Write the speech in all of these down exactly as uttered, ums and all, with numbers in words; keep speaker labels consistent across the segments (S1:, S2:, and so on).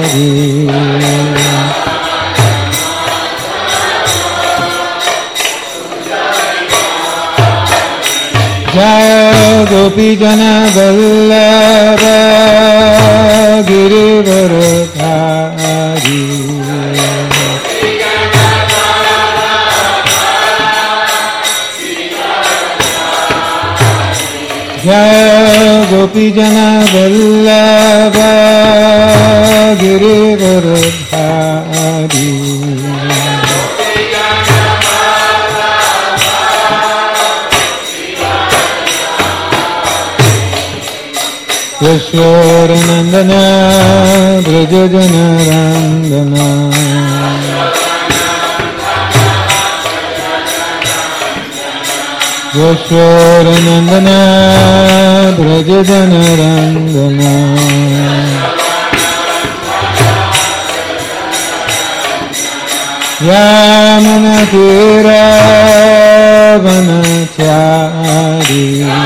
S1: Jaya Gopi Jana Vallabha Girivardhari Jaya Gopi Jana Vallabha Girivardhari Yashora Nandana Brajajana Randana Yashora Nandana Brajajana Randana Yamuna Tira Vanachari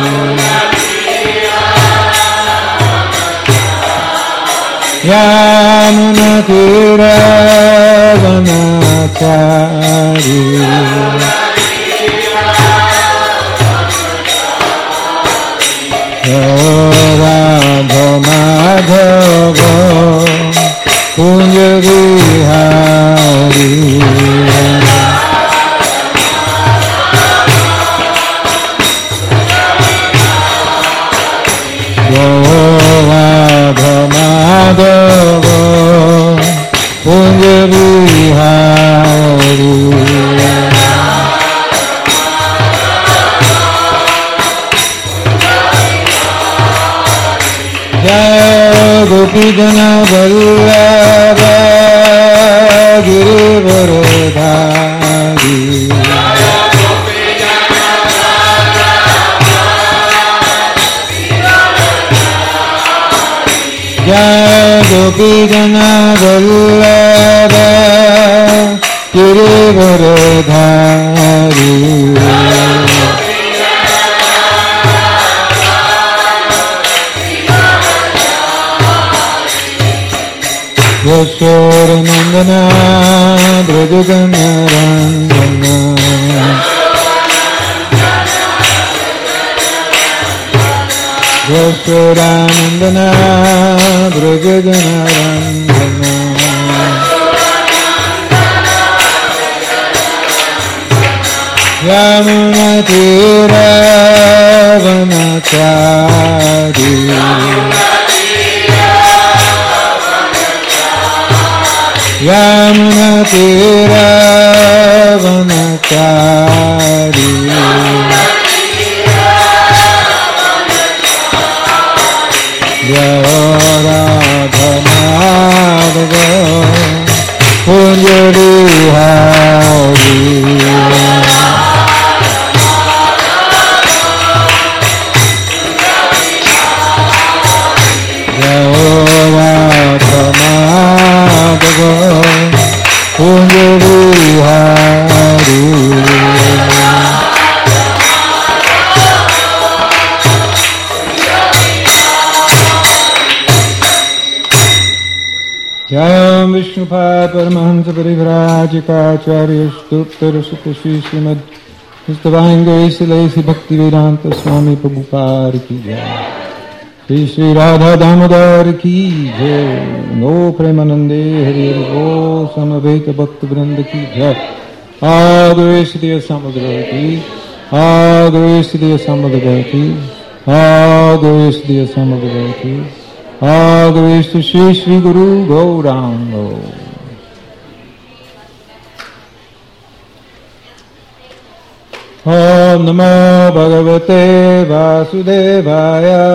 S1: Yamuna Tira Vanachari Radha Madhava Kunja Vihari Radha Madhava Kunja Vihari Jaya Gopi Jana Vallabha Girivardhari Jaya Gopi Jana Vallabha Girivardhari Yashora Nandana Brajajana Randana Yashora Nandana Brajajana Randana Yamuna Tira Vanachari Yamuna Tira Vanachari Jaya Radha Madhava Kunja Vihari Jaya Radha Madhava Kunja Vihari Jayam Vishnupad Paramahansa Parivrajikacharya Stuptara Sutashi Srimad His Divine Grace Lacy Bhakti Vedanta Swami Prabhupada Ki Jai Shri Shri Radha Damodar Ki Jai No Premanande Hari Hari Bo Samaveta Bhakta Vrinda Ki Jai Advaishtiya Samadra Ki Advaishtiya Samadra Ki Advaishtiya Samadra Ki Advaishtiya Shri Shri Guru Gauranga Om Namo Bhagavate Vasudevaya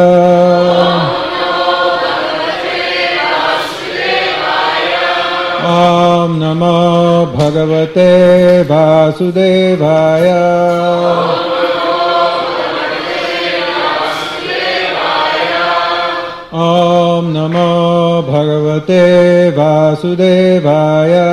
S1: Om Namo Bhagavate Vasudevaya Om Namo Bhagavate Vasudevaya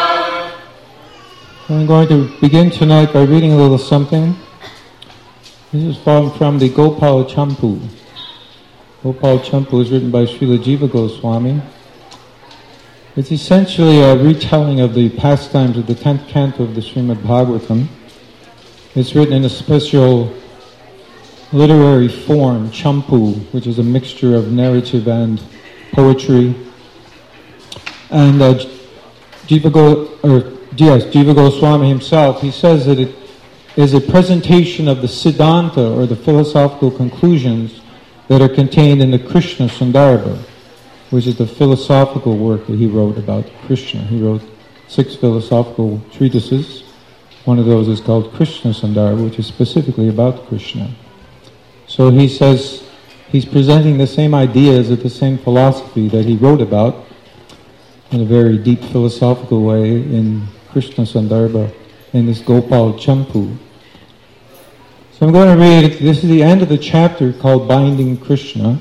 S1: I'm going to begin tonight by reading a little something This is from, from the Gopal Champu. Gopal Champu is written by Srila Jiva Goswami. It's essentially a retelling of the pastimes of the tenth canto of the Srimad Bhagavatam. It's written in a special literary form, Champu, which is a mixture of narrative and poetry. And uh, Jiva, Go, or, yes, Jiva Goswami himself, he says that it is a presentation of the Siddhanta, or the philosophical conclusions that are contained in the Krishna Sandarbha, which is the philosophical work that he wrote about Krishna. He wrote six philosophical treatises. One of those is called Krishna Sandarbha, which is specifically about Krishna. So he says he's presenting the same ideas of the same philosophy that he wrote about in a very deep philosophical way in Krishna Sandarbha, in this Gopal Champu. So I'm going to read it. This is the end of the chapter called Binding Krishna.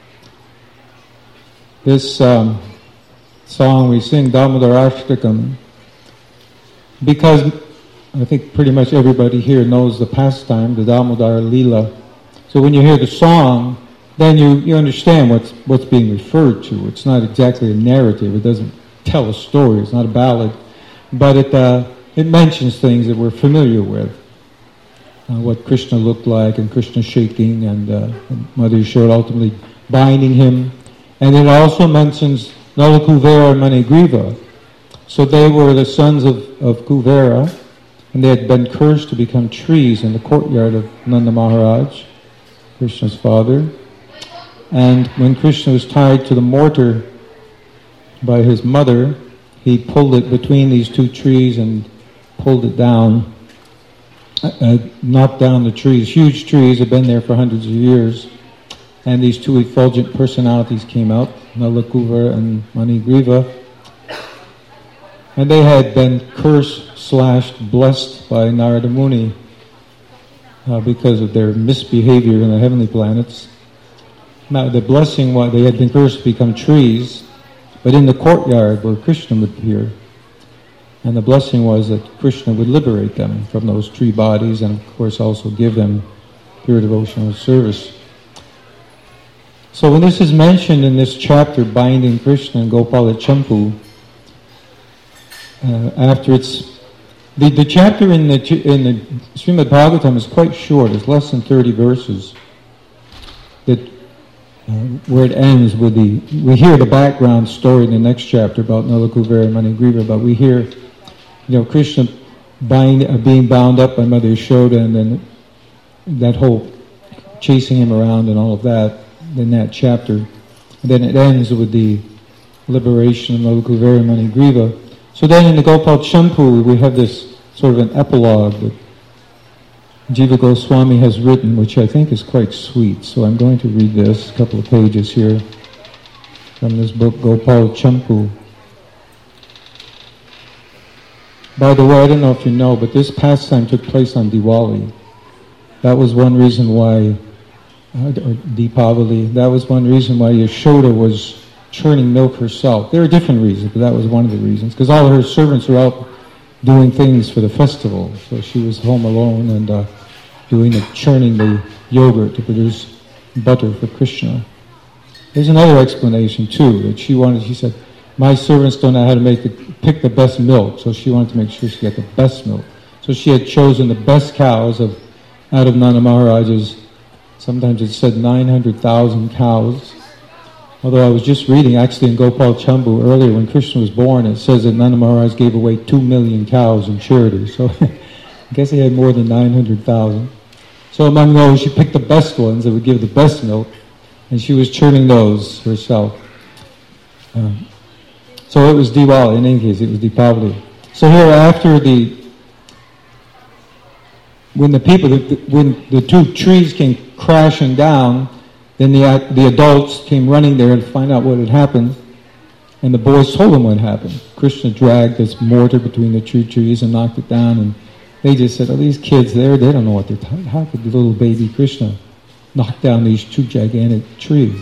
S1: This um, song we sing, Damodarashtakam, because I think pretty much everybody here knows the pastime, the Damodar Leela. So when you hear the song, then you, you understand what's what's being referred to. It's not exactly a narrative. It doesn't tell a story. It's not a ballad. But it uh, it mentions things that we're familiar with. Uh, what Krishna looked like, and Krishna shaking, and, uh, and Mother Yashoda ultimately binding him. And it also mentions Nala Kuvera and Manigriva. So they were the sons of, of Kuvera, and they had been cursed to become trees in the courtyard of Nanda Maharaj, Krishna's father. And when Krishna was tied to the mortar by his mother, he pulled it between these two trees and pulled it down, uh, knocked down the trees. Huge trees had been there for hundreds of years. And these two effulgent personalities came out, Nala Kuvera and Manigriva. And they had been cursed, slashed, blessed by Narada Muni uh, because of their misbehavior in the heavenly planets. Now, the blessing was they had been cursed to become trees, but in the courtyard where Krishna would appear. And the blessing was that Krishna would liberate them from those tree bodies, and of course also give them pure devotional service. So when this is mentioned in this chapter, Binding Krishna and Gopala Champu, uh, after it's the, the chapter in the in the Srimad Bhagavatam is quite short. It's less than thirty verses. That uh, where it ends with the we hear the background story in the next chapter about Nala Kuvera and Manigriva, but we hear, you know, Krishna bind, uh, being bound up by Mother Yashoda, and then that whole chasing him around and all of that in that chapter. And then it ends with the liberation of Nala Kuvera and Manigriva. So then in the Gopal Champu we have this sort of an epilogue that Jiva Goswami has written, which I think is quite sweet. So I'm going to read this, a couple of pages here from this book, Gopal Champu. By the way, I don't know if you know, but this pastime took place on Diwali. That was one reason why Uh, or Deepavali, that was one reason why Yashoda was churning milk herself. There are different reasons, but that was one of the reasons. Because all her servants were out doing things for the festival. So she was home alone and uh, doing the churning the yogurt to produce butter for Krishna. There's another explanation too, that she wanted, she said, my servants don't know how to make the, pick the best milk, so she wanted to make sure she got the best milk. So she had chosen the best cows of out of Nanda Maharaj's. Sometimes it said nine hundred thousand cows. Although I was just reading, actually in Gopal Champu earlier, when Krishna was born, it says that Nanda Maharaj gave away two million cows in charity. So I guess he had more than nine hundred thousand. So among those, she picked the best ones that would give the best milk, and she was churning those herself. Um, so it was Diwali, in any case, it was Deepavali. So here after the When the people, when the two trees came crashing down, then the the adults came running there to find out what had happened, and the boys told them what happened. Krishna dragged this mortar between the two trees and knocked it down, and they just said, "Oh, these kids there, they don't know what they're talking. How could the little baby Krishna knock down these two gigantic trees?"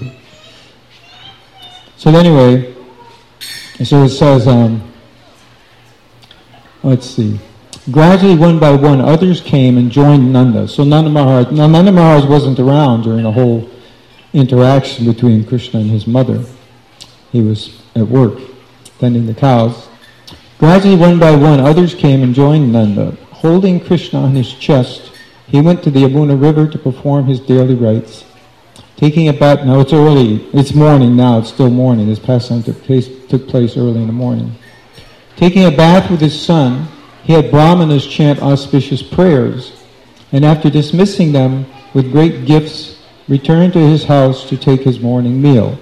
S1: So anyway, so it says, um, let's see. Gradually, one by one, others came and joined Nanda. So Nanda Maharaj, now Nanda Maharaj wasn't around during the whole interaction between Krishna and his mother. He was at work, tending the cows. Gradually, one by one, others came and joined Nanda. Holding Krishna on his chest, he went to the Yamuna River to perform his daily rites. Taking a bath, now it's early, it's morning now, it's still morning. This pastime took place, took place early in the morning. Taking a bath with his son, he had brahmanas chant auspicious prayers, and after dismissing them with great gifts, returned to his house to take his morning meal.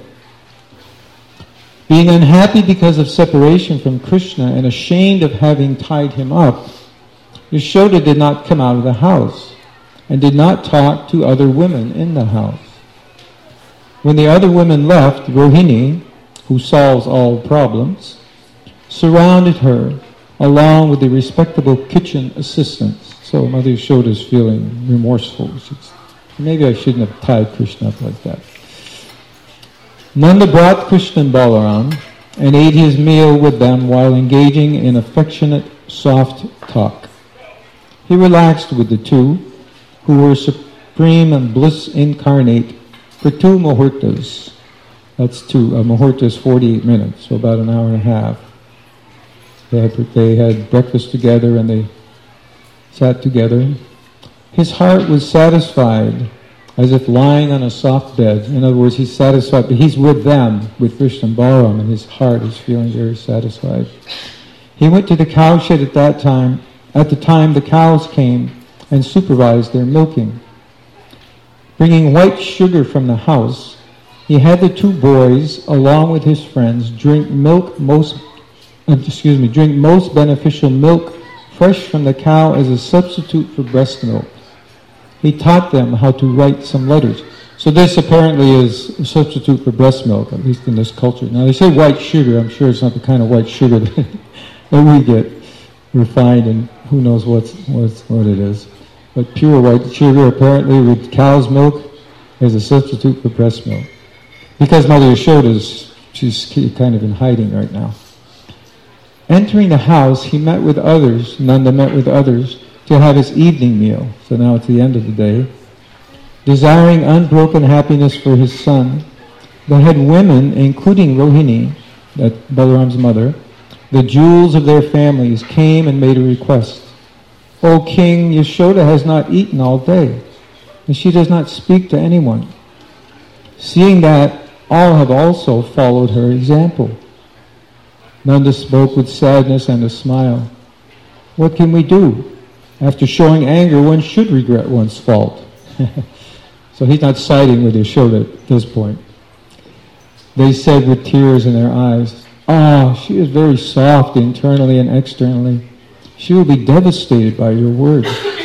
S1: Being unhappy because of separation from Krishna and ashamed of having tied him up, Yashoda did not come out of the house and did not talk to other women in the house. When the other women left, Rohini, who solves all problems, surrounded her along with the respectable kitchen assistants. So Mother Yashoda is feeling remorseful. She's, maybe I shouldn't have tied Krishna up like that. Nanda brought Krishna and Balaram and ate his meal with them while engaging in affectionate, soft talk. He relaxed with the two, who were supreme and bliss incarnate, for two muhurtas. That's two, a muhurta is forty-eight minutes, so about an hour and a half. They had, they had breakfast together and they sat together. His heart was satisfied as if lying on a soft bed. In other words, he's satisfied, but he's with them, with Krishna and Balaram, and his heart is feeling very satisfied. He went to the cowshed at that time. At the time, the cows came and supervised their milking. Bringing white sugar from the house, he had the two boys, along with his friends, drink milk most, uh, excuse me, drink most beneficial milk fresh from the cow as a substitute for breast milk. He taught them how to write some letters. So this apparently is a substitute for breast milk, at least in this culture. Now they say white sugar. I'm sure it's not the kind of white sugar that, that we get refined, and who knows what's, what's what it is. But pure white sugar, apparently, with cow's milk, is a substitute for breast milk. Because Mother Yashoda's, she's kind of in hiding right now. Entering the house, he met with others, Nanda met with others, to have his evening meal. So now it's the end of the day. Desiring unbroken happiness for his son, the head women, including Rohini, that Balaram's mother, the jewels of their families, came and made a request. O King, Yashoda has not eaten all day, and she does not speak to anyone. Seeing that, all have also followed her example. Nanda spoke with sadness and a smile. What can we do? After showing anger, one should regret one's fault. So he's not siding with Yashoda at this point. They said with tears in their eyes, Ah, she is very soft internally and externally. She will be devastated by your words.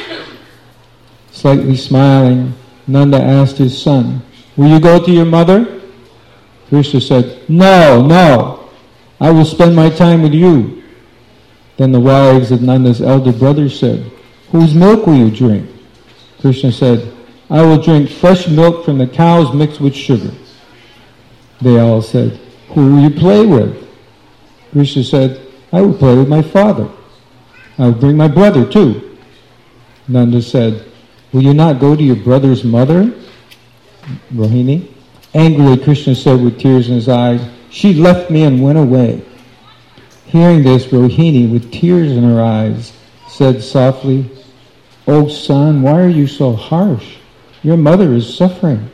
S1: Slightly smiling, Nanda asked his son, Will you go to your mother? Krishna said, No, no, I will spend my time with you. Then the wives of Nanda's elder brother said, Whose milk will you drink? Krishna said, I will drink fresh milk from the cows mixed with sugar. They all said, Who will you play with? Krishna said, I will play with my father. I will bring my brother too. Nanda said, Will you not go to your brother's mother? Rohini. Angrily, Krishna said with tears in his eyes, She left me and went away. Hearing this, Rohini, with tears in her eyes, said softly, O son, why are you so harsh? Your mother is suffering.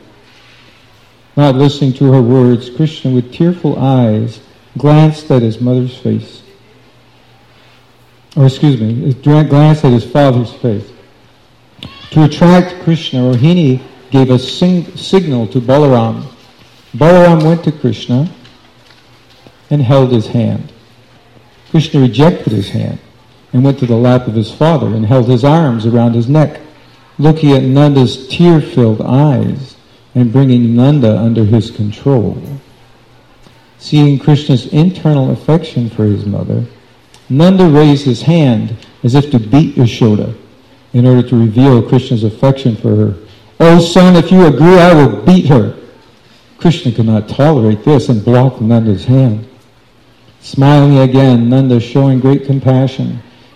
S1: Not listening to her words, Krishna, with tearful eyes, glanced at his mother's face. Or excuse me, glanced at his father's face. To attract Krishna, Rohini gave a sing- signal to Balaram. Balaram went to Krishna and held his hand. Krishna rejected his hand and went to the lap of his father and held his arms around his neck, looking at Nanda's tear-filled eyes and bringing Nanda under his control. Seeing Krishna's internal affection for his mother, Nanda raised his hand as if to beat Yashoda in order to reveal Krishna's affection for her. Oh son, if you agree, I will beat her. Krishna could not tolerate this and blocked Nanda's hand. Smiling again, Nanda, showing great compassion,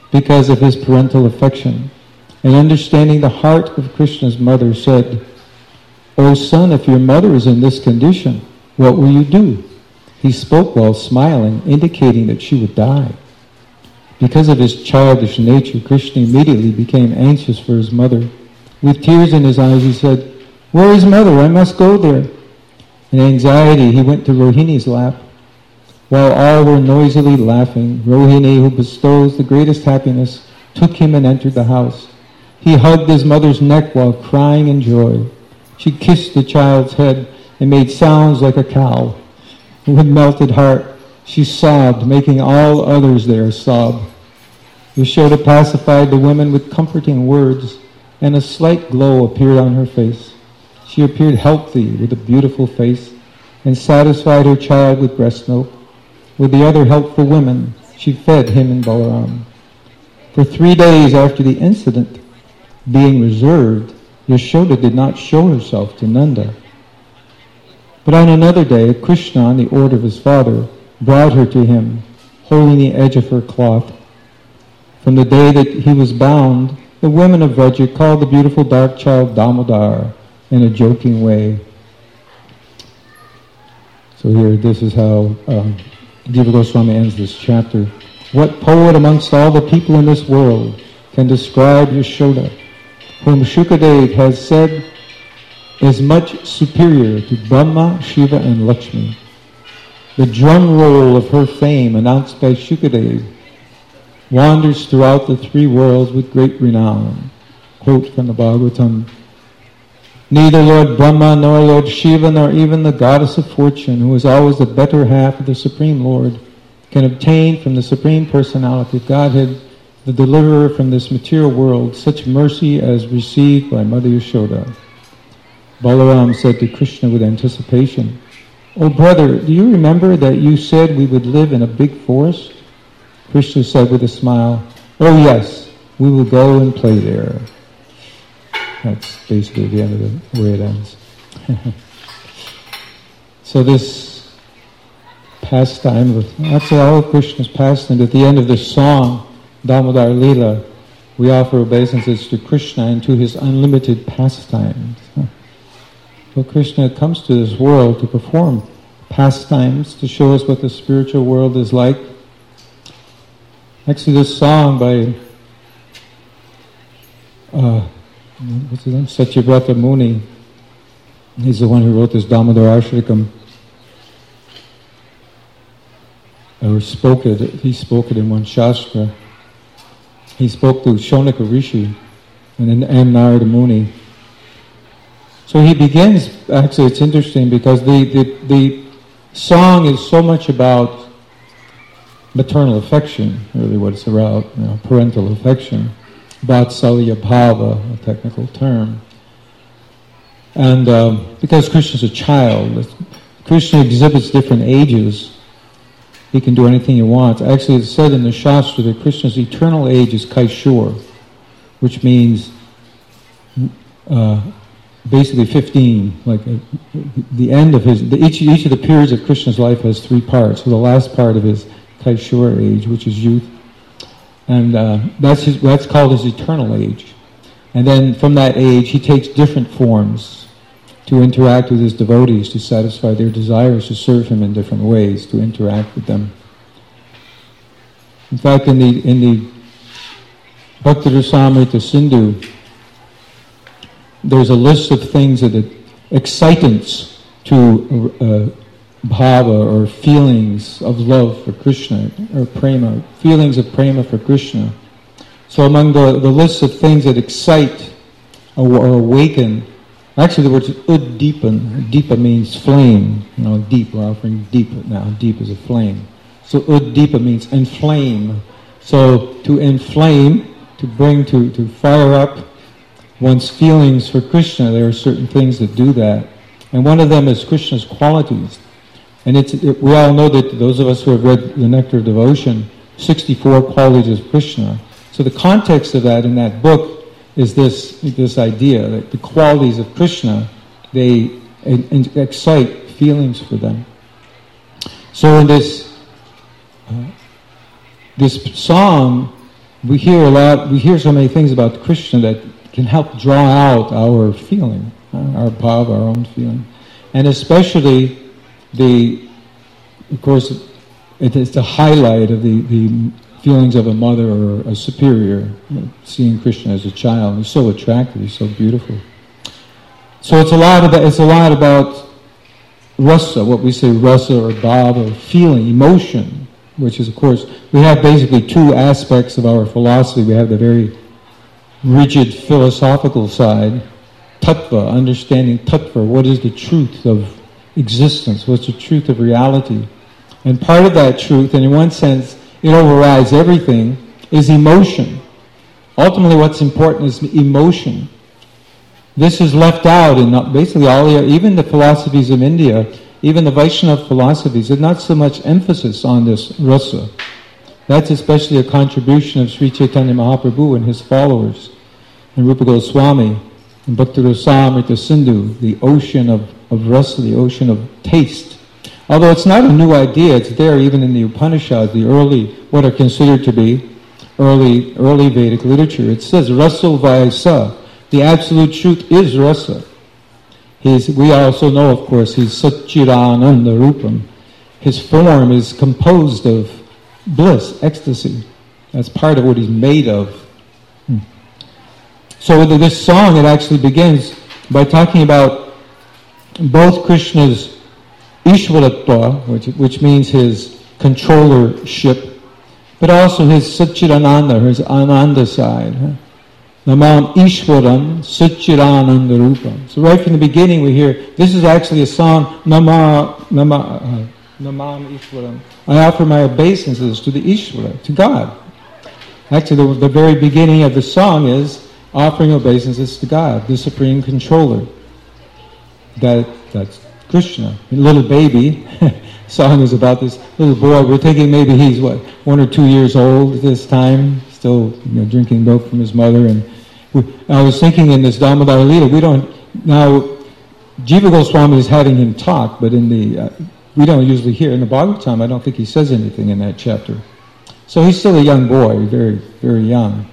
S1: because of his parental affection. And understanding the heart of Krishna's mother, said, "O son, if your mother is in this condition, what will you do?" He spoke while smiling, indicating that she would die. Because of his childish nature, Krishna immediately became anxious for his mother. With tears in his eyes, he said, "Where is mother? I must go there." In anxiety, he went to Rohini's lap. While all were noisily laughing, Rohini, who bestows the greatest happiness, took him and entered the house. He hugged his mother's neck while crying in joy. She kissed the child's head and made sounds like a cow. With melted heart, she sobbed, making all others there sob. Yashoda pacified the women with comforting words, and a slight glow appeared on her face. She appeared healthy with a beautiful face, and satisfied her child with breast milk. With the other helpful women, she fed him and Balaram. For three days after the incident, being reserved, Yashoda did not show herself to Nanda. But on another day, Krishna, on the order of his father, brought her to him, holding the edge of her cloth. From the day that he was bound, the women of Vraja called the beautiful dark child Damodar in a joking way. So here, this is how um, Jiva Goswami ends this chapter. What poet amongst all the people in this world can describe Yashoda, whom Shukadev has said is much superior to Brahma, Shiva, and Lakshmi? The drum roll of her fame, announced by Shukadev, wanders throughout the three worlds with great renown. Quote from the Bhagavatam, "Neither Lord Brahma, nor Lord Shiva, nor even the goddess of fortune, who is always the better half of the Supreme Lord, can obtain from the Supreme Personality of Godhead, the deliverer from this material world, such mercy as received by Mother Yashoda." Balaram said to Krishna with anticipation, "O brother, do you remember that you said we would live in a big forest?" Krishna said with a smile, "Oh yes, we will go and play there." That's basically the end of the way it ends. So this pastime, of, actually all of Krishna's pastime, at the end of this song, Damodar Leela, we offer obeisances to Krishna and to his unlimited pastimes. So Krishna comes to this world to perform pastimes, to show us what the spiritual world is like. Actually, this song by uh, what's his name? Satyavrata Muni, he's the one who wrote this Damodar Ashrikam, or spoke it, he spoke it in one Shastra. He spoke to Shaunika Rishi and then and Narada Muni. So he begins, actually it's interesting because the, the, the song is so much about maternal affection, really what it's about, you know, parental affection, Vatsalya Bhava, a technical term. And um, because Krishna's a child, Krishna exhibits different ages. He can do anything he wants. Actually, it's said in the Shastra that Krishna's eternal age is Kaishur, which means uh, basically fifteen. Like uh, the end of his, the, each each of the periods of Krishna's life has three parts. So the last part of his Kaishur age, which is youth, and uh, that's his, that's called his eternal age. And then from that age, he takes different forms to interact with his devotees, to satisfy their desires, to serve him in different ways, to interact with them. In fact, in the in the Bhakti-rasamrita Sindhu, there's a list of things that are excitants to uh, bhava, or feelings of love for Krishna, or prema, feelings of prema for Krishna. So among the, the lists of things that excite or, or awaken, actually the word is uddipan. Deepa means flame. You know, deep, we're offering deep now. Deep is a flame. So uddipa means inflame. So to inflame, to bring, to, to fire up one's feelings for Krishna, there are certain things that do that. And one of them is Krishna's qualities. And it's, it, we all know that those of us who have read the Nectar of Devotion, sixty-four qualities of Krishna. So the context of that in that book is this this idea that the qualities of Krishna, they in, in, excite feelings for them. So in this uh, this song, we hear a lot, we hear so many things about Krishna that can help draw out our feeling, our bhava, our own feeling. And especially the, of course, it is the highlight of the, the feelings of a mother or a superior, you know, seeing Krishna as a child. He's so attractive, he's so beautiful. So it's a lot about, it's a lot about rasa, what we say rasa or bhava, feeling, emotion, which is, of course, we have basically two aspects of our philosophy. We have the very rigid philosophical side, tattva, understanding tattva, what is the truth of existence, what's the truth of reality. And part of that truth, and in one sense, it overrides everything, is emotion. Ultimately, what's important is emotion. This is left out in basically all the, even the philosophies of India, even the Vaishnava philosophies, there's not so much emphasis on this rasa. That's especially a contribution of Sri Chaitanya Mahaprabhu and his followers, and Rupa Goswami, and Bhakti Rasamrita Sindhu, the ocean of, of rasa, the ocean of taste. Although it's not a new idea, it's there even in the Upanishads, the early, what are considered to be early early Vedic literature. It says, rasa vaisa, the absolute truth is rasa. He's, we also know, of course, he's Satchidananda Rupam. His form is composed of bliss, ecstasy. That's part of what he's made of. Hmm. So with this song, it actually begins by talking about both Krishna's Ishvaratva, which, which means his controllership, but also his Satchidananda, his Ananda side. Namam Ishvaram Satchidananda Rupam. So right from the beginning we hear, this is actually a song, Nama, Nama, uh, Namam Ishvaram. I offer my obeisances to the Ishvara, to God. Actually, the, the very beginning of the song is offering obeisances to God, the Supreme Controller. That That's Krishna, a little baby. Song is about this little boy. We're thinking maybe he's what, one or two years old at this time, still, you know, drinking milk from his mother. And we, I was thinking in this Damodar Lila, we don't now. Jiva Goswami is having him talk, but in the uh, we don't usually hear in the Bhagavatam. I don't think he says anything in that chapter. So he's still a young boy, very very young.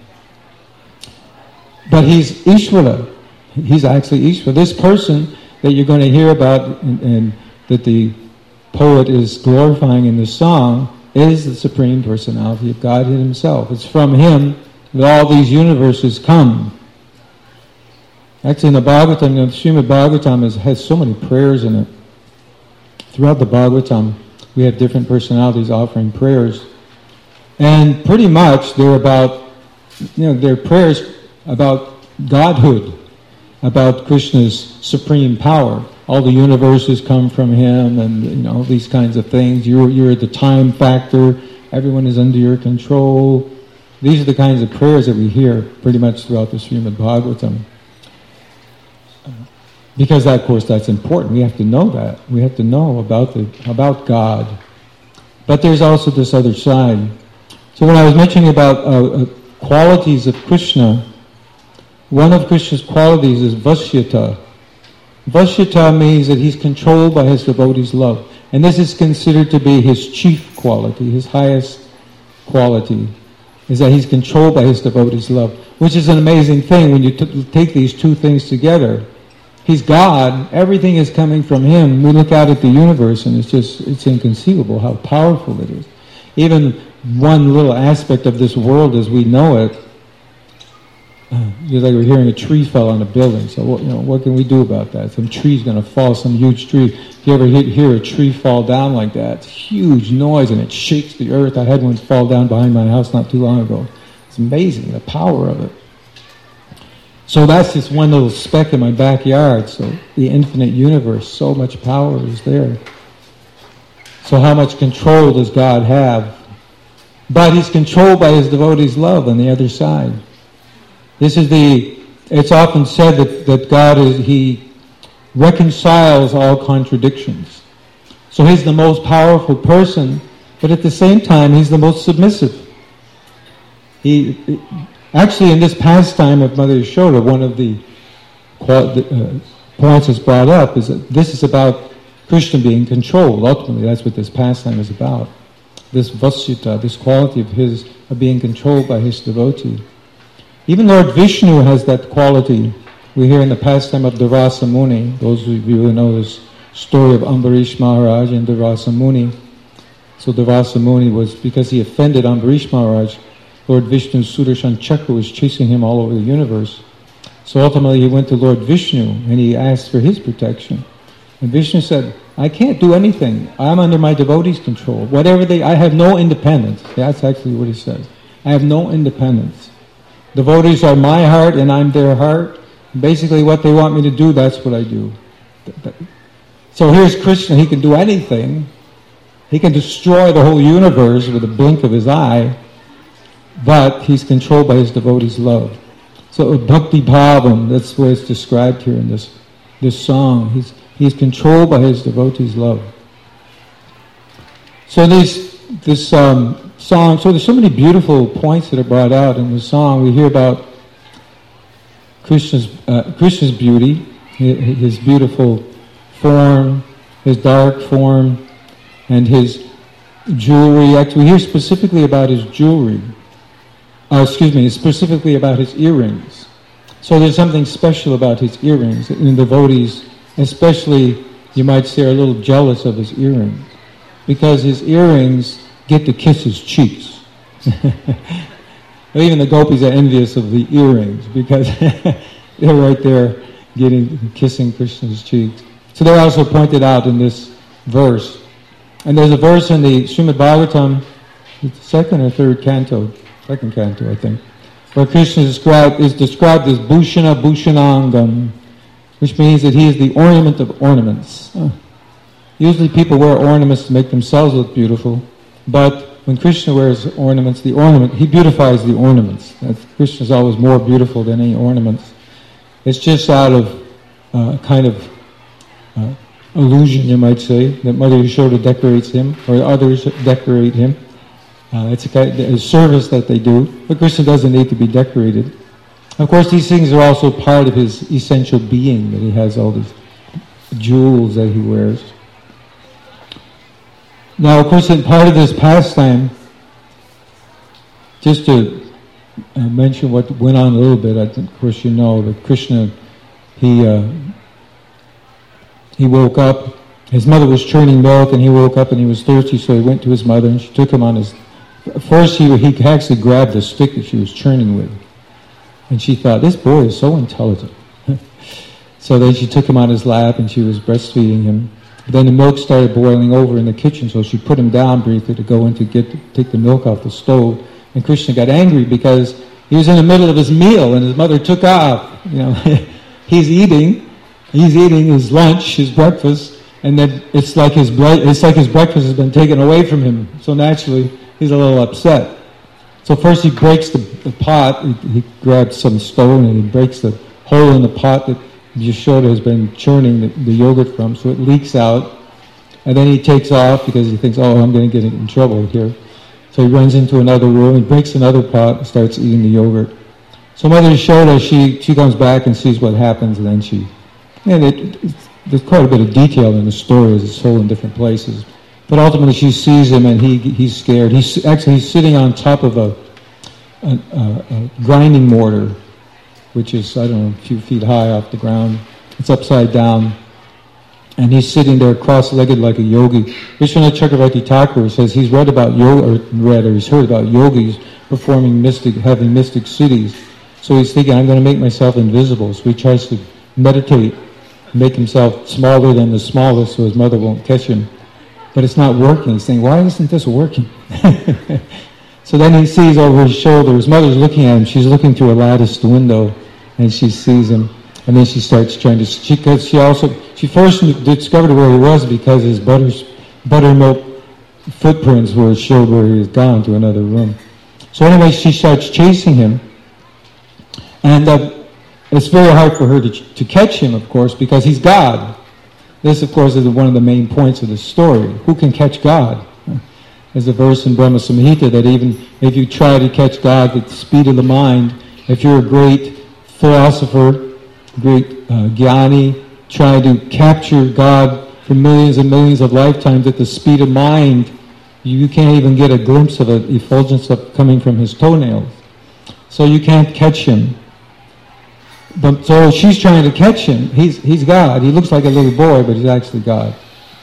S1: But he's Ishvara. He's actually Ishvara. This person that you're going to hear about and, and that the poet is glorifying in the song is the Supreme Personality of Godhead himself. It's from him that all these universes come. Actually, in the Bhagavatam, you know, the Srimad Bhagavatam is, has so many prayers in it. Throughout the Bhagavatam, we have different personalities offering prayers. And pretty much they're about, you know, they're prayers about Godhood, about Krishna's supreme power. All the universes come from him, and you know, these kinds of things. You're, you're the time factor. Everyone is under your control. These are the kinds of prayers that we hear pretty much throughout the Srimad Bhagavatam. Because, that, of course, that's important. We have to know that. We have to know about the about God. But there's also this other side. So when I was mentioning about uh, uh, qualities of Krishna, one of Krishna's qualities is Vasyata. Vasyata means that he's controlled by his devotees' love. And this is considered to be his chief quality, his highest quality, is that he's controlled by his devotees' love, which is an amazing thing when you t- take these two things together. He's God, everything is coming from him. We look out at the universe and it's just, it's inconceivable how powerful it is. Even one little aspect of this world as we know it, it's like we're hearing a tree fell on a building. So what, you know, what can we do about that? Some tree's going to fall, some huge tree. If you ever hear a tree fall down like that, it's huge noise and it shakes the earth. I had one fall down behind my house not too long ago. It's amazing, the power of it. So that's just one little speck in my backyard. So the infinite universe, so much power is there. So how much control does God have? But he's controlled by his devotees' love on the other side. This is the, it's often said that, that God is, he reconciles all contradictions. So he's the most powerful person, but at the same time, he's the most submissive. He, actually in this pastime of Mother Yashoda, one of the uh, points that's brought up is that this is about Krishna being controlled. Ultimately, that's what this pastime is about. this Vasyuta, this quality of his, of being controlled by his devotee. Even Lord Vishnu has that quality. We hear in the pastime of Durvasa Muni, those of you who know this story of Ambarish Maharaj and Durvasa Muni. So Durvasa Muni was, because he offended Ambarish Maharaj, Lord Vishnu's Sudarshan Chakra was chasing him all over the universe. So ultimately he went to Lord Vishnu and he asked for his protection. And Vishnu said, I can't do anything. I'm under my devotees' control. Whatever they, I have no independence. That's actually what he says. I have no independence. Devotees are my heart and I'm their heart. Basically what they want me to do, that's what I do. So here's Krishna, he can do anything. He can destroy the whole universe with a blink of his eye, but he's controlled by his devotees' love. So bhakti bhavam, that's what it's described here in this, this song. He's, he's controlled by his devotees' love. So this, this um, song, so there's so many beautiful points that are brought out in the song. We hear about Krishna's, uh, Krishna's beauty, his beautiful form, his dark form, and his jewelry. Actually, we hear specifically about his jewelry. Uh, excuse me, specifically about his earrings. So there's something special about his earrings. And devotees, especially, you might say, are a little jealous of his earrings, because his earrings get to kiss his cheeks. Even the gopis are envious of the earrings, because they're right there getting kissing Krishna's cheeks. So they're also pointed out in this verse. And there's a verse in the Srimad Bhagavatam, the second or third canto, second canto I think, where Krishna is described, is described as Bhushana Bhushanangam, which means that he is the ornament of ornaments. Oh. Usually people wear ornaments to make themselves look beautiful, but when Krishna wears ornaments, the ornament, he beautifies the ornaments. Krishna is always more beautiful than any ornaments. It's just out of uh, kind of uh, illusion, you might say, that Mother Yashoda decorates him, or others decorate him. Uh, it's a, kind of, a service that they do, but Krishna doesn't need to be decorated. Of course, these things are also part of his essential being, that he has all these jewels that he wears. Now, of course, in part of this pastime, just to uh, mention what went on a little bit, I think, of course, you know that Krishna, he uh, he woke up. His mother was churning milk, and he woke up and he was thirsty, so he went to his mother, and she took him on his. First, he he actually grabbed the stick that she was churning with, and she thought, "This boy is so intelligent." So then she took him on his lap, and she was breastfeeding him. Then the milk started boiling over in the kitchen, so she put him down briefly to go in to get take the milk off the stove. And Krishna got angry because he was in the middle of his meal, and his mother took off. You know, he's eating, he's eating his lunch, his breakfast, and then it's like his it's like his breakfast has been taken away from him. So naturally, he's a little upset. So first he breaks the, the pot. He, he grabs some stone and he breaks the hole in the pot that Yashoda has been churning the, the yogurt from, so it leaks out. And then he takes off because he thinks, oh, I'm going to get in trouble here. So he runs into another room, he breaks another pot and starts eating the yogurt. So Mother Yashoda, she, she comes back and sees what happens, and then she... And it, it, there's quite a bit of detail in the story as it's told in different places. But ultimately she sees him and he he's scared. He's actually he's sitting on top of a, a, a, a grinding mortar, which is, I don't know, a few feet high off the ground. It's upside down. And he's sitting there cross-legged like a yogi. Vishwanath Chakravarti Thakur says he's read about yoga, or rather he's heard about yogis performing mystic, having mystic cities. So he's thinking, I'm going to make myself invisible. So he tries to meditate, make himself smaller than the smallest so his mother won't catch him. But it's not working. He's saying, why isn't this working? So then he sees over his shoulder, his mother's looking at him. She's looking through a latticed window, and she sees him. And then she starts trying to, she, cause she also, she first discovered where he was because his butter, buttermilk footprints were showed where he was gone to another room. So anyway, she starts chasing him. And uh, it's very hard for her to, to catch him, of course, because he's God. This, of course, is one of the main points of the story. Who can catch God? There's a verse in Brahma Samhita that even if you try to catch God with the speed of the mind, if you're a great philosopher, great uh, jnani, try to capture God for millions and millions of lifetimes at the speed of mind, You can't even get a glimpse of an effulgence of coming from his toenails. So you can't catch him. But so she's trying to catch him. He's he's God. He looks like a little boy, but he's actually God.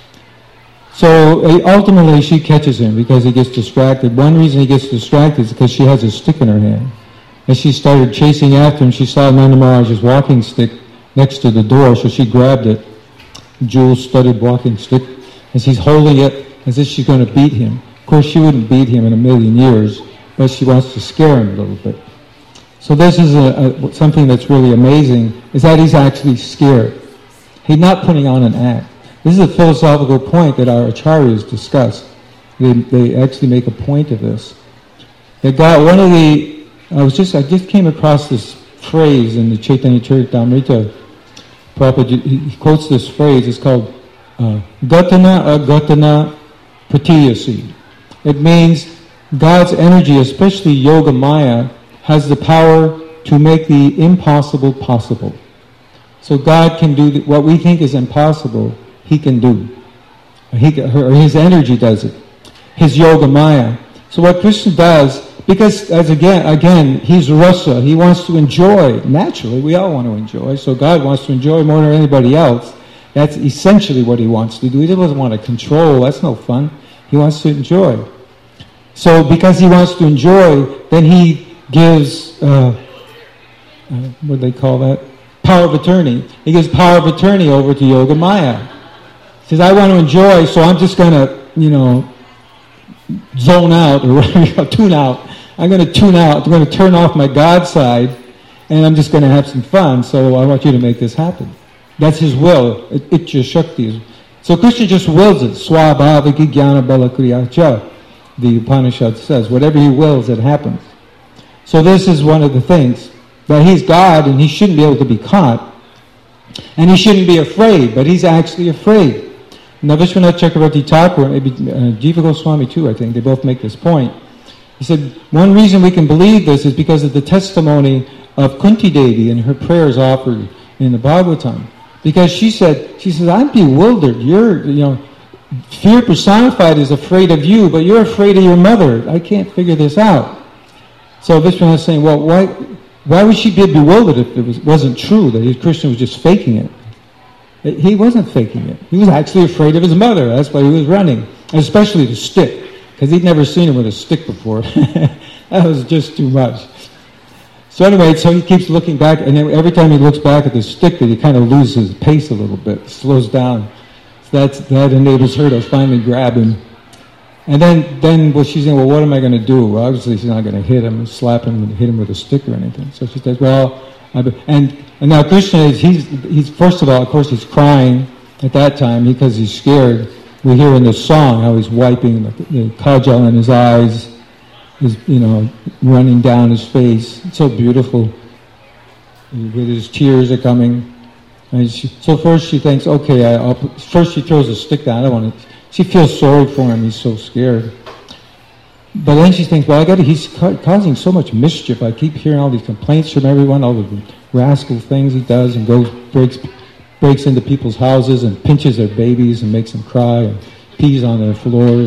S1: So ultimately she catches him because he gets distracted. One reason he gets distracted is because she has a stick in her hand. As she started chasing after him, she saw Nanda Maharaj's walking stick next to the door, so she grabbed it, jewel-studded walking stick, as he's holding it as if she's going to beat him. Of course, she wouldn't beat him in a million years, but she wants to scare him a little bit. So this is a, a, something that's really amazing, is that he's actually scared. He's not putting on an act. This is a philosophical point that our acharyas discuss. They, they actually make a point of this. That God, one of the, I was just, I just came across this phrase in the Chaitanya Charitamrita. Prabhupada, he quotes this phrase. It's called uh, Gatana Agatana Pratiyasi. It means God's energy, especially Yoga Maya, has the power to make the impossible possible. So God can do the, what we think is impossible, He can do. He, her, his energy does it. His Yoga Maya. So what Krishna does, because as again, again, he's rasa, he wants to enjoy. Naturally, we all want to enjoy. So God wants to enjoy more than anybody else. That's essentially what he wants to do. He doesn't want to control. That's no fun. He wants to enjoy. So because he wants to enjoy, then he gives, uh, uh, what do they call that? Power of attorney. He gives power of attorney over to Yoga Maya. He says, I want to enjoy, so I'm just going to, you know, zone out, or whatever, tune out. I'm going to tune out. I'm going to turn off my God side, and I'm just going to have some fun, so I want you to make this happen. That's his will. Itcha Shakti. So Krishna just wills it. Swabhaviki jnana bala kriyacha. The Upanishad says, whatever he wills, it happens. So this is one of the things, that he's God and he shouldn't be able to be caught. And he shouldn't be afraid, but he's actually afraid. Now Vishwanath Chakravarti Thakur, maybe uh, Jiva Goswami too, I think, they both make this point. He said, one reason we can believe this is because of the testimony of Kunti Devi and her prayers offered in the Bhagavatam. Because she said, she says, I'm bewildered. You're, you know, fear personified is afraid of you, but you're afraid of your mother. I can't figure this out. So Vishwanath is saying, well, why, why would she be bewildered if it was, wasn't true, that he, Krishna was just faking it? it? He wasn't faking it. He was actually afraid of his mother. That's why he was running, especially the stick, because he'd never seen him with a stick before. That was just too much. So anyway, so he keeps looking back, and every time he looks back at the stick, that he kind of loses his pace a little bit, slows down. So that's, that enables her to finally grab him. And then, then well, she's saying, well, what am I going to do? Well, obviously she's not going to hit him, slap him, and hit him with a stick or anything. So she says, well, I, and and now Krishna is, he's, he's, first of all, of course, he's crying at that time because he's scared. We hear in this song how he's wiping the, the kajal in his eyes, is, you know, running down his face. It's so beautiful. With his tears are coming. And she, so first she thinks, okay, I, I'll, first she throws a stick down. I don't want to. She feels sorry for him. He's so scared. But then she thinks, well, I got to. He's ca- causing so much mischief. I keep hearing all these complaints from everyone, all the rascal things he does, and goes breaks breaks into people's houses and pinches their babies and makes them cry and pees on their floor.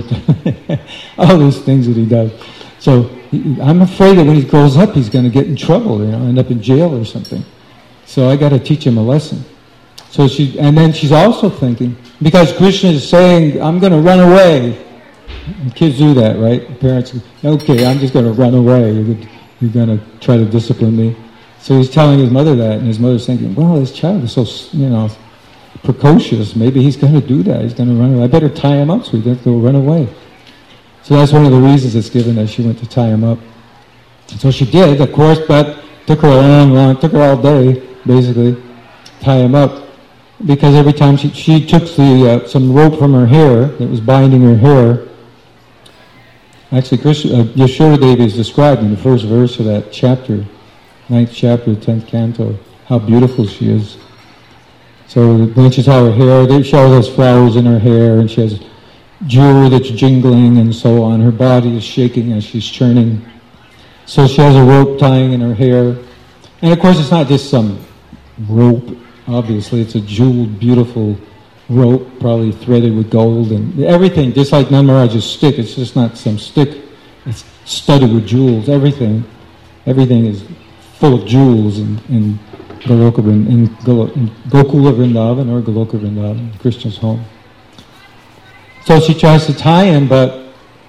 S1: All those things that he does. So he, I'm afraid that when he grows up, he's going to get in trouble, you know, end up in jail or something. So I got to teach him a lesson. So she, and then she's also thinking, because Krishna is saying, I'm going to run away. And kids do that, right? Parents, okay, I'm just going to run away. You're, you're going to try to discipline me. So he's telling his mother that, and his mother's thinking, well, this child is so, you know, precocious. Maybe he's going to do that. He's going to run away. I better tie him up so he doesn't go run away. So that's one of the reasons it's given that she went to tie him up. And so she did, of course, but took her a long, long, took her all day, basically, tie him up. Because every time she, she took the, uh, some rope from her hair that was binding her hair. Actually, Krishna, uh, Yashoda Devi is described in the first verse of that chapter, ninth chapter, tenth canto, how beautiful she is. So when she saw her hair, she always has flowers in her hair, and she has jewelry that's jingling and so on. Her body is shaking as she's churning. So she has a rope tying in her hair. And of course, it's not just some rope. Obviously, it's a jeweled, beautiful rope, probably threaded with gold, and everything, just like Nand Maharaj's stick. It's just not some stick. It's studded with jewels. Everything, everything is full of jewels in, in Goloka, in, in Gokula Vrindavan or Goloka Vrindavan, Krishna's home. So she tries to tie him, but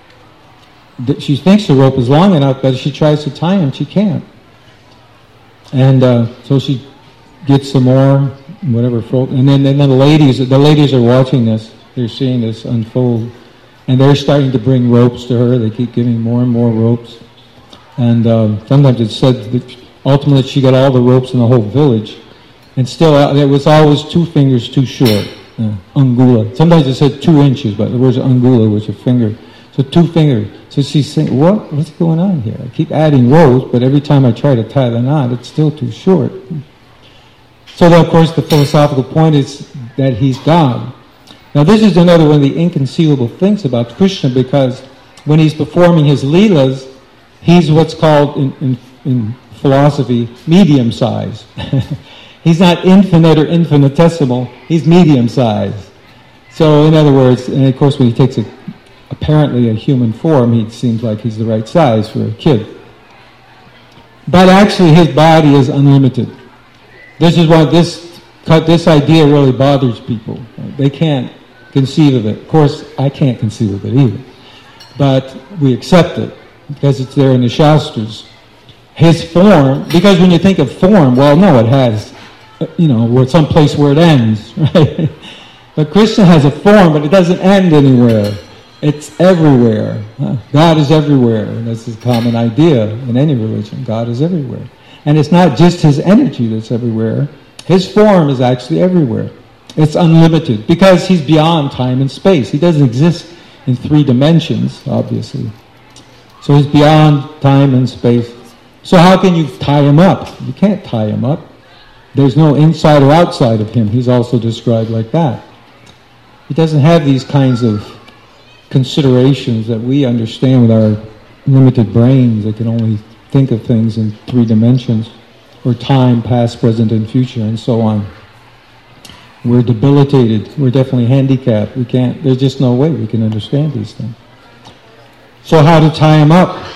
S1: she thinks the rope is long enough, but she tries to tie him, she can't. And uh, so she gets some more, whatever, and then, and then the ladies, the ladies are watching this. They're seeing this unfold, and they're starting to bring ropes to her. They keep giving more and more ropes, and um, sometimes it's said that ultimately she got all the ropes in the whole village, and still uh, it was always two fingers too short. Uh, angula. Sometimes it said two inches, but the word's angula, which is a finger. So two fingers. So she's saying, what? What's going on here? I keep adding ropes, but every time I try to tie the knot, it's still too short. So then, of course, the philosophical point is that he's God. Now this is another one of the inconceivable things about Krishna, because when he's performing his leelas, he's what's called in, in, in philosophy medium size. He's not infinite or infinitesimal, he's medium size. So in other words, and of course when he takes a, apparently a human form, he seems like he's the right size for a kid. But actually his body is unlimited. This is why this, this idea really bothers people. They can't conceive of it. Of course, I can't conceive of it either. But we accept it, because it's there in the Shastras. His form, because when you think of form, well, no, it has, you know, where some place where it ends, right? But Krishna has a form, but it doesn't end anywhere. It's everywhere. God is everywhere. And this is a common idea in any religion. God is everywhere. And it's not just his energy that's everywhere. His form is actually everywhere. It's unlimited, because he's beyond time and space. He doesn't exist in three dimensions, obviously. So he's beyond time and space. So how can you tie him up? You can't tie him up. There's no inside or outside of him. He's also described like that. He doesn't have these kinds of considerations that we understand with our limited brains that can only think of things in three dimensions, or time, past, present, and future, and so on. We're debilitated. We're definitely handicapped. We can't, there's just no way we can understand these things. So how to tie him up?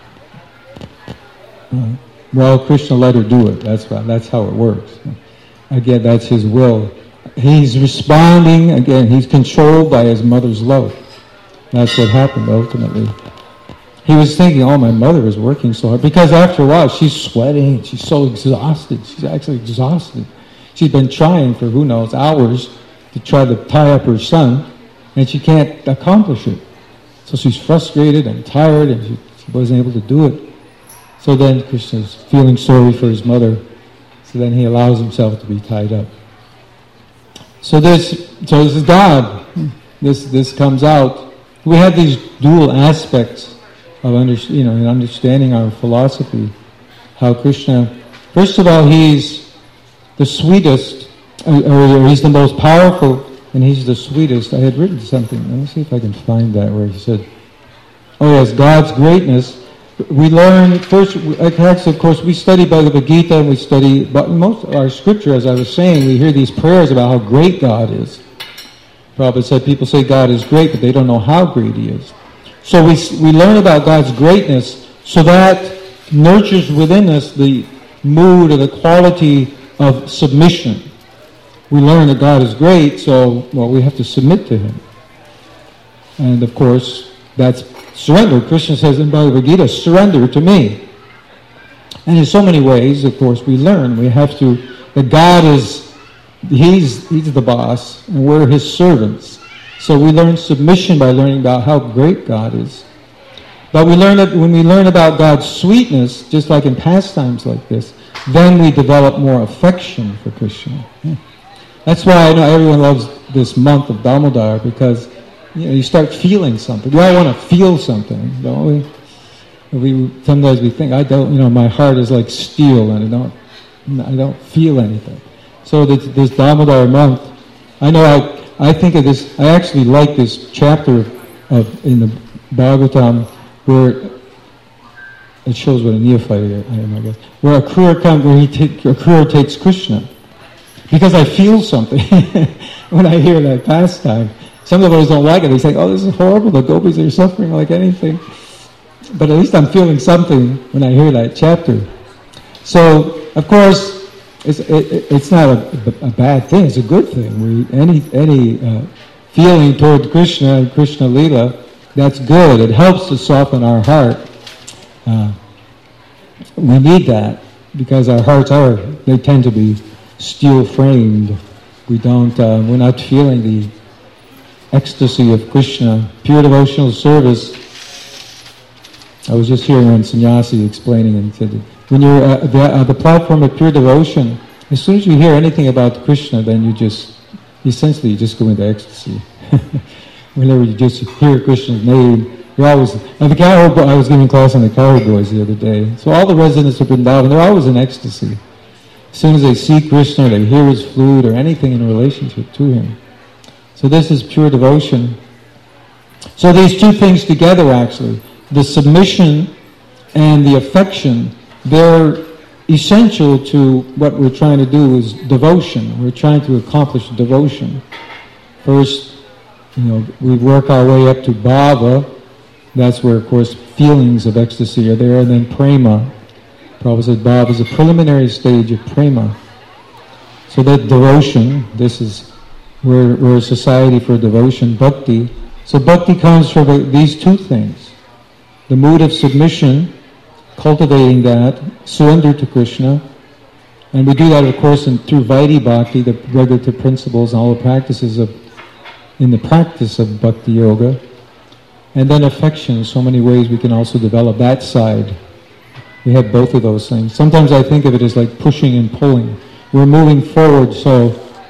S1: Uh, well, Krishna let her do it. That's right. That's how it works. Again, that's his will. He's responding, again, he's controlled by his mother's love. That's what happened ultimately. He was thinking, oh, my mother is working so hard. Because after a while, she's sweating. She's so exhausted. She's actually exhausted. She's been trying for, who knows, hours to try to tie up her son, and she can't accomplish it. So she's frustrated and tired, and she, she wasn't able to do it. So then Krishna's feeling sorry for his mother. So then he allows himself to be tied up. So this, so this is God. This this comes out. We have these dual aspects of under, you know, in understanding our philosophy. How Krishna, first of all, he's the sweetest, or he's the most powerful, and he's the sweetest. I had written something. Let me see if I can find that where he said, "Oh yes, God's greatness." We learn first. Actually, of course, we study Bhagavad Gita, and we study, but most of our scripture, as I was saying, we hear these prayers about how great God is. Prabhupada said people say God is great, but they don't know how great He is. So we we learn about God's greatness, so that nurtures within us the mood or the quality of submission. We learn that God is great, so well we have to submit to Him. And of course, that's surrender. Krishna says in Bhagavad Gita, surrender to me. And in so many ways, of course, we learn we have to, that God is, He's He's the boss, and we're His servants. So we learn submission by learning about how great God is. But we learn that when we learn about God's sweetness, just like in pastimes like this, then we develop more affection for Krishna. Yeah. That's why I know everyone loves this month of Damodar, because you know, you start feeling something. We all want to feel something, don't we? We sometimes we think, I don't, you know, my heart is like steel, and I don't, I don't feel anything. So this, this Damodar month, I know I, I think of this. I actually like this chapter of, of in the Bhagavatam where it shows what a neophyte I am, I guess. Where Akrura comes, where he take, Akrura takes Krishna. because I feel something when I hear that pastime. Some of those don't like it. They say, oh, this is horrible. The gopis are suffering like anything. But at least I'm feeling something when I hear that chapter. So, of course, it's, it, it's not a, a bad thing. It's a good thing. We, any any uh, feeling toward Krishna and Krishna Lila, that's good. It helps to soften our heart. Uh, we need that because our hearts are, they tend to be steel-framed. We don't, uh, we're not feeling the ecstasy of Krishna. Pure devotional service. I was just hearing one sannyasi explaining and said, when you're uh, the, uh, the platform of pure devotion, as soon as you hear anything about Krishna, then you just, essentially you just go into ecstasy. Whenever you just hear Krishna's name, you're always, uh, the Kaur, I was giving class on the Kaur boys the other day, so all the residents of Vrindavan, they're always in ecstasy. As soon as they see Krishna, they hear his flute or anything in relationship to him. So this is pure devotion. So these two things together actually, the submission and the affection, they're essential to what we're trying to do is devotion. We're trying to accomplish devotion. First, you know, we work our way up to bhava. That's where, of course, feelings of ecstasy are there. And then prema. Prabhupada said bhava is a preliminary stage of prema. So that devotion, this is, we're, we're a society for devotion, bhakti. So bhakti comes from these two things. The mood of submission, cultivating that, surrender to Krishna. And we do that, of course, in, through Vaidhi Bhakti, the regulative principles and all the practices of, in the practice of Bhakti Yoga. And then affection, so many ways we can also develop that side. We have both of those things. Sometimes I think of it as like pushing and pulling. We're moving forward, so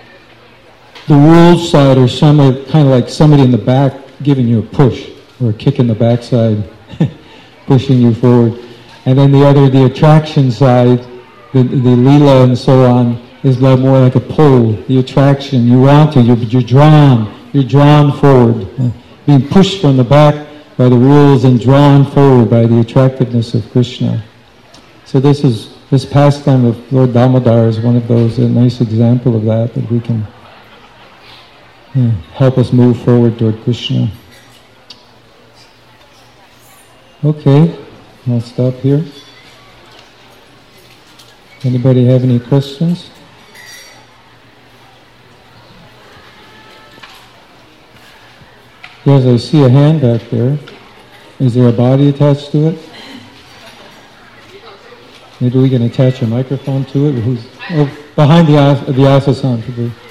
S1: the rules side are some kind of like somebody in the back giving you a push, or a kick in the backside, pushing you forward. And then the other, the attraction side, the, the lila and so on, is more like a pull, the attraction. You want to, you're, you're drawn, you're drawn forward. Being pushed from the back by the rules and drawn forward by the attractiveness of Krishna. So this is, this pastime of Lord Damodar is one of those, a nice example of that, that we can yeah, help us move forward toward Krishna. Okay, I'll stop here. Anybody have any questions? Yes, I see a hand back there. Is there a body attached to it? Maybe we can attach a microphone to it. Who's oh, behind the as, the asasan?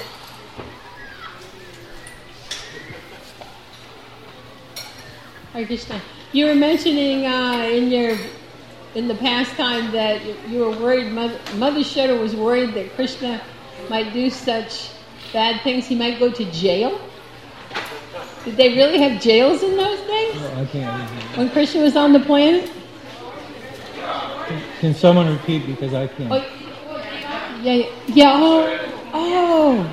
S2: Hare Krishna. You were mentioning uh, in your in the past time that you were worried. Mother, Mother Shoda was worried that Krishna might do such bad things. He might go to jail. Did they really have jails in those days?
S1: No, I can't.
S2: When Krishna was on the planet?
S1: Can, can someone repeat, because I can't?
S2: Oh, yeah, yeah. Oh, oh.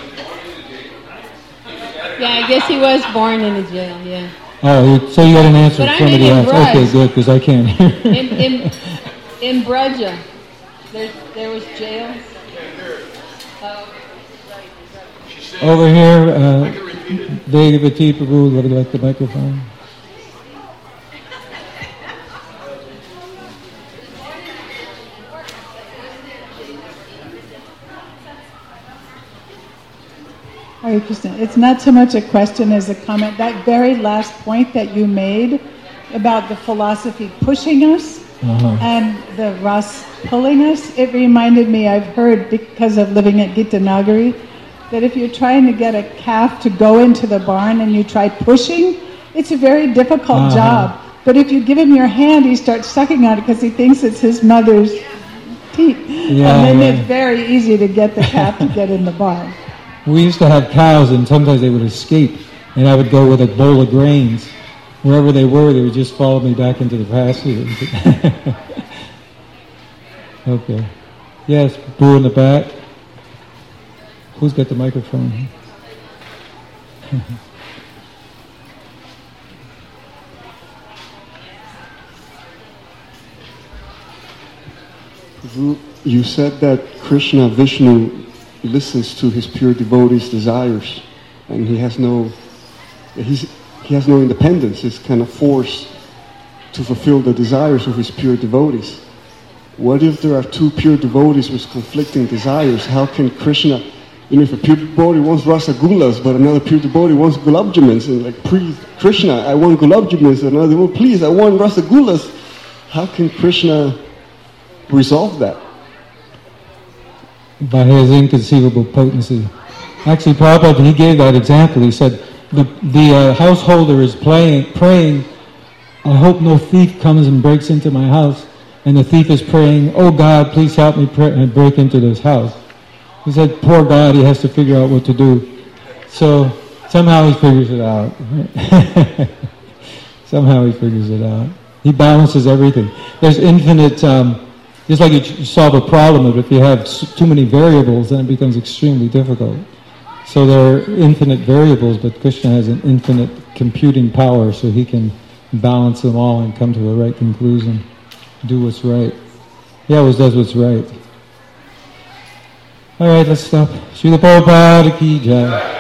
S2: Yeah, I guess he was born in a jail. Yeah.
S1: Oh, so you had an answer
S2: But
S1: from
S2: I mean
S1: somebody
S2: in
S1: else.
S2: Braj.
S1: Okay, good, because I can't hear.
S2: In in in Braja, there there was jails. Uh,
S1: Over here, uh, Devati Prabhu, would you like the microphone?
S3: Hare Krishna. It's not so much a question as a comment. That very last point that you made about the philosophy pushing us uh-huh. and the ras pulling us, it reminded me, I've heard because of living at Gita Nagari, that if you're trying to get a calf to go into the barn and you try pushing, it's a very difficult uh-huh. job. But if you give him your hand, he starts sucking on it because he thinks it's his mother's teat. Yeah, and then yeah. it's very easy to get the calf to get in the barn.
S1: We used to have cows, and sometimes they would escape, and I would go with a bowl of grains. Wherever they were, they would just follow me back into the pasture. Okay. Yes, Boo in the back. Who's got the microphone?
S4: You said that Krishna, Vishnu, listens to his pure devotees' desires, and he has no, he's, he has no independence. He's kind of forced to fulfill the desires of his pure devotees. What if there are two pure devotees with conflicting desires? How can Krishna, you know, if a pure devotee wants rasagullas, but another pure devotee wants gulab jamuns, and like, please, Krishna, I want gulab jamuns, and another, well, please, I want rasagullas. How can Krishna resolve that?
S1: By his inconceivable potency. Actually, Prabhupada, he gave that example. He said, the, the uh, householder is playing, praying, I hope no thief comes and breaks into my house. And the thief is praying, oh God, please help me pray and break into this house. He said, poor God, he has to figure out what to do. So somehow he figures it out. Somehow he figures it out. He balances everything. There's infinite, um, just like you, you solve a problem, but if you have too many variables, then it becomes extremely difficult. So there are infinite variables, but Krishna has an infinite computing power, so he can balance them all and come to a right conclusion. Do what's right. He always does what's right. All right, let's stop. Srila Prabhupada ki jai.